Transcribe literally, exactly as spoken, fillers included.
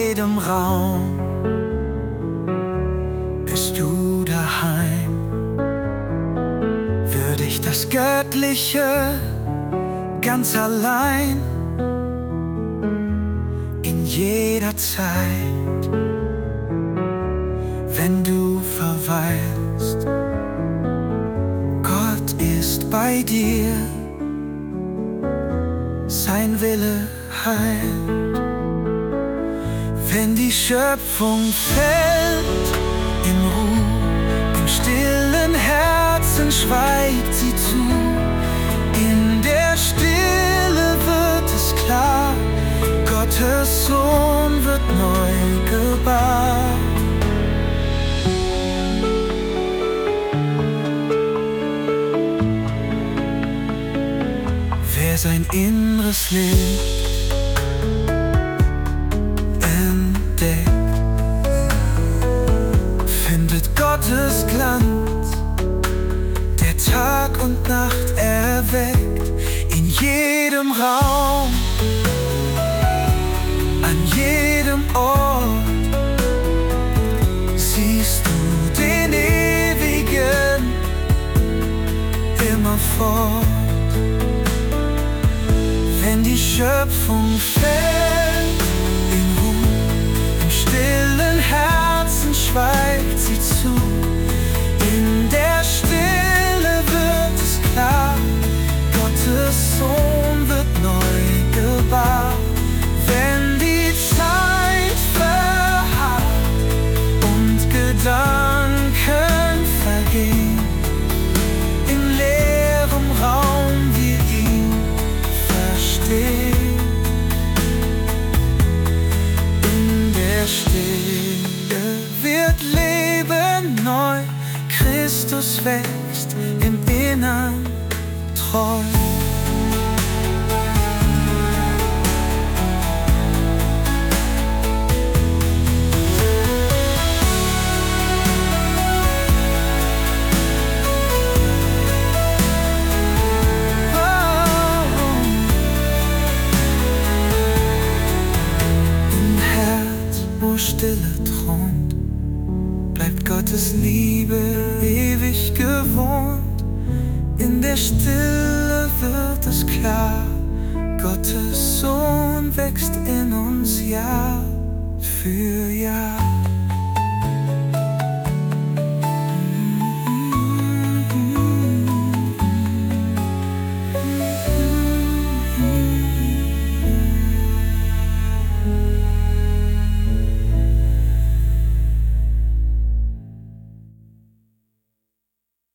jedem Raum bist du daheim. Würdig das Göttliche ganz allein in jeder Zeit, wenn du verweilst. Gott ist bei dir, sein Wille heilt. Wenn die Schöpfung fällt in Ruhe, im stillen Herzen schweigt sie zu. In der Stille wird es klar, Gottes Sohn wird neu gebar. Wer sein inneres Licht entdeckt, findet Gottes Glanz, der Tag und Nacht erweckt. In jedem Raum, an jedem Ort siehst du den Ewigen immerfort. Wenn die Schöpfung fällt in Ruhe, im stillen Herzen schweigt sie zu. In der Stille wird es klar, Gottes Sohn wird neu gebar. Wenn die Zeit verharrt und Gedanken vergehen, in leerem Raum wir ihn verstehen. In der Stille wird Leben neu, Christus wächst im Innern treu. Stille thront, bleibt Gottes Liebe ewig gewohnt. In der Stille wird es klar, Gottes Sohn wächst in uns Jahr für Jahr.